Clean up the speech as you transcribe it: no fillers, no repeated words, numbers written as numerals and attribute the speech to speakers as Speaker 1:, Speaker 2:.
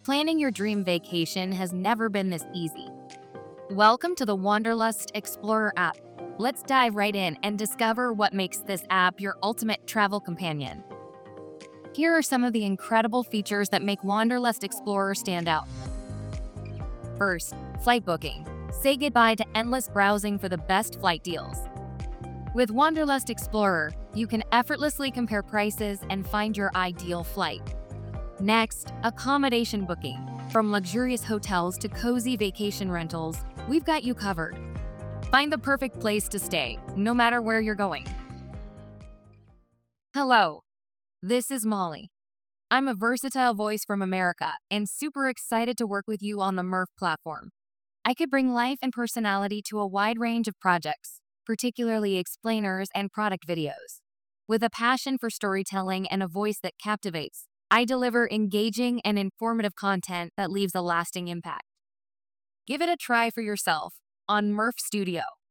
Speaker 1: Planning your dream vacation has never been this easy. Welcome to the Wanderlust Explorer app. Let's dive right in and discover what makes this app your ultimate travel companion. Here are some of the incredible features that make Wanderlust Explorer stand out. First, flight booking. Say goodbye to endless browsing for the best flight deals. With Wanderlust Explorer, you can effortlessly compare prices and find your ideal flight. Next, accommodation booking. From luxurious hotels to cozy vacation rentals, we've got you covered. Find the perfect place to stay, no matter where you're going. Hello, this is Molly. I'm a versatile voice from America and super excited to work with you on the Murph platform. I could bring life and personality to a wide range of projects, particularly explainers and product videos. With a passion for storytelling and a voice that captivates, I deliver engaging and informative content that leaves a lasting impact. Give it a try for yourself on Murph Studio.